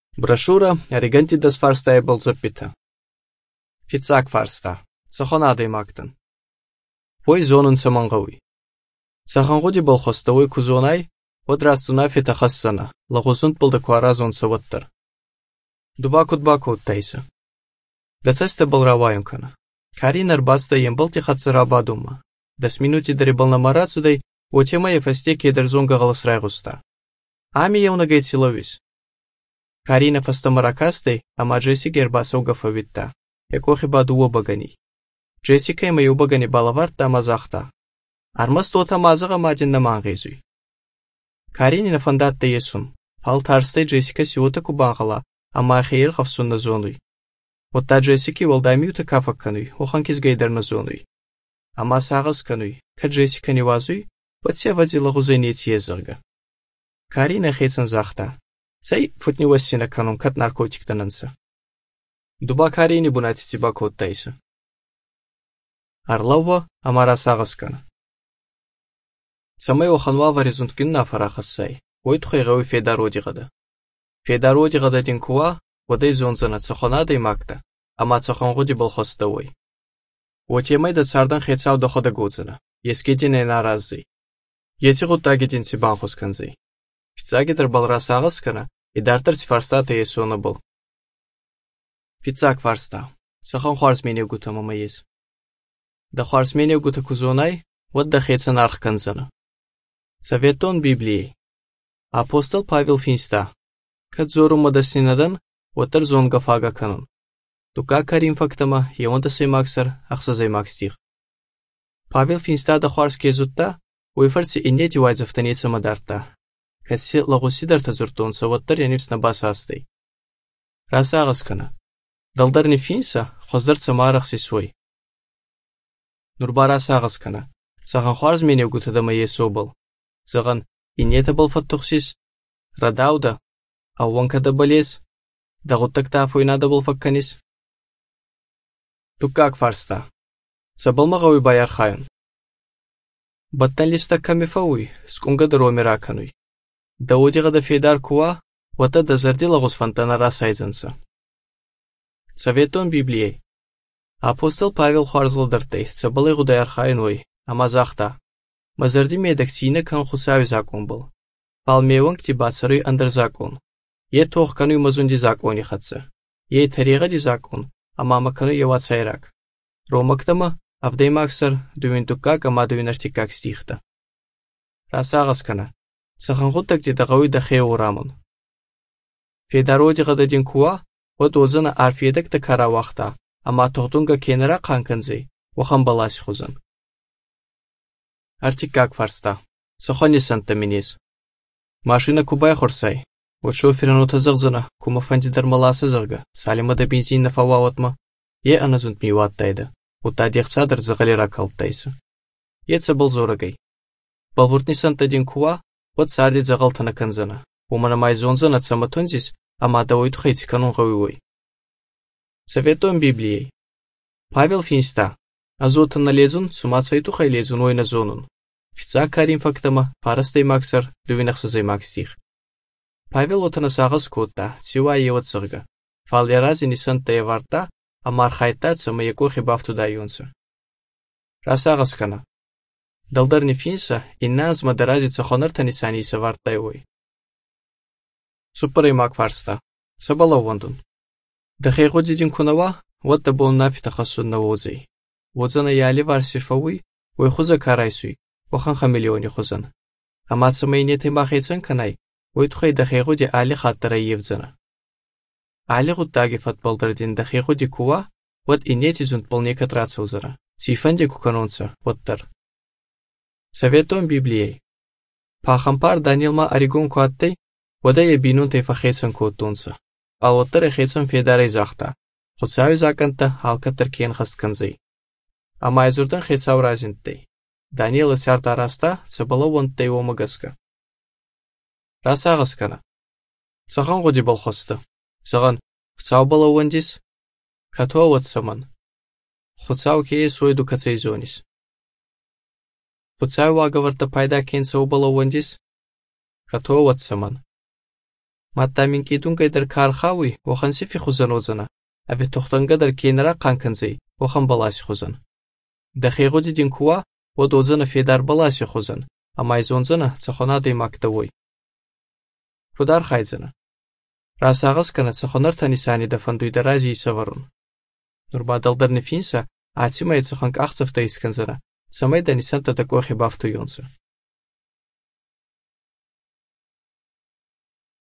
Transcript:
Брошура Регантидас фарстая болзопита. Фицак фарста. Саханадой мактан. Пой зонун самангауи. Сахангуди был хостовой кузонай, одрастуна фитахассана, лагусунт был декуаразон саваттар. Дубакут тайса. Дасаста был раваюнкана. Каринар баста ембал тихатсарабадума. Дас минути дарибал на марацудай, отема ефастеки дерзонга галасрайгуста. Ами евнагай силовис. Карина фастамаракастай, ама Джессика ербасауга фавитта. Екохи баду обагани. Джессика има юбагани балаварта амазахта. Армас тота мазага мадин намангезуй. Каринина фандатта есун. Фал тарстай Джессика сиота кубангала, ама хейр хавсун на зонуй. Отта Джессики волдаймиута кафаккануй, оханкиз гейдер на зонуй. Ама сагас кануй, ка Джессика не вазуй, подсе вадила гузайнет езерга. Карина хейцан захта. Сай футни вассина канун кат наркотик тананса. Дуба Карини бунати тибак оттайса. Арлава амара сагаскана. Самай оханва варизунткинна фарахассай. Ойтхай гауи федародигада. Федародигада тинкуа, водай зонзана цаханадай макта, ама цахангуди был хостовой. Отемай да цардан хецау дохода гудзана. Ескедине нараззай. Еси гутагидин сибан хусканзай. Фицагидер был расагаскана, и дартер сфарстата есона был. Фицак фарста. Сахан хуарсмене гута мама ес. Да хуарсмене гута кузонай, вот да хецан архканзана. Советон Библии. Апостол Павел Финста. Кадзору мадасинадан, отер зонга фага канун. Тука карим фактама, еонда сеймаксар, ахсазаймак стих. Павел Финста да хуарске зутта, уйфарси иннети вайзафтаница мадарта. Катси лагусидарта зуртонса, оттер янивсна басастай. Расагаскана. Далдарни Финса, хоздар самарахси свой. Нурбара сагаскана. Сахан хуарсмене гутадама есобал. Заган иннета был фаттухсис. Радауда. Ауанкада балез. Дагуттакта афуйнада был факканис. Тукак фарста. Сабалмагауи баярхайон. Баттан листа камифауи, скунгада ромиракануй. Даудигада фейдар куа, вата дазарди лагус фантана расайзанса. Советон Библией. Апостол Павел хуарзладартай, сабалай гудаярхайнуй, амазахта. Мазарди медаксина кан хусави закон был. Палмеван ктибацарый андер закон. Е тохкануй мазунди закони хатса. Е таригади закон, амамакануй явацайрак. Ромактама, авдаймаксар, дуинтукак, ама дуинартикак стихта. Расагаскана. Сахангутак дидагауи дахеу рамон. Федароди гададин куа, вот озана арфиедак да каравахта, ама тохдунга кенера канканзей, охан баласи хузан. Артикак фарста. Сахани санта минес. Машина кубай хорсай. Вот шоферин утазагзана, кума фандидар маласа зарга, салима да бензин на фававатма. Е аназунт миуаттайда. Ута дехсадар загалера калтайса. Еца был зорагай. Балвуртни санта дин куа, вот сарди загалтана канзана. Умана майзонза над саматонзис, ама давойт хайти канун гауиой. Советом Библией. Павел Финста. Азотан налезун, сумацайту хайлезун ойна зонун. Фица карим фактама, парастай максар, дуинахсазай макстих. Павел отана сагас котта, сива еват сырга. Фалерази нисанта еварта, амар хайтаца маякохи бафтуда юнса. Расагаскана. Далдарни Финса, иннанс мадаразица хонартани саниса вартайой. Супарай макфарста. Сабала вондун. Дахейгодидин кунава, вот да был нафита хасун на возей. Возана яли варсифауи, ой хуза карайсуй, охан хамелеони хузан. Амаца майнеты махайцан канай, ой тухай дахейгоди али хаттара евзана. Али гуттаги фатбалдардин дахейгоди куа, вот иннети зунт полнека трацаузара. Сифанди куканонца, вот тар. Советом Библией. Пахампар Данилма Орегон куаттай, вода я бинун тайфахейсан куатунца. Алоттар хейсан федарай захта. Хуцави заканта алкаттар кен хастканзай. А майзурдан хейсау разинттай. Данила сярта раста, цабала вонттай омагаска. Расагаскана. Сахан годи был хоста. Саган, хуцау бала вондис. Катуа вот саман. Хуцау кее свой дукацей зонис. Хуцау аговарта пайда кен сау бала вондис. Катуа вот саман. Маттамин кидунгай дар кархауи вохан сифи хузанозана, аве тохтанга дар кенара канканзай вохан баласи хузан. Дахегоди дин куа водозана федар баласи хузан, амайзонзана цахонадай мактавой. Кудар хайзана. Расагас кана цахонар танисани дафандуй дарази исаварун. Нурбадалдар нефинса, ацимай цаханк ахцавта исканзана, самай данисанта такой хибафту йонса.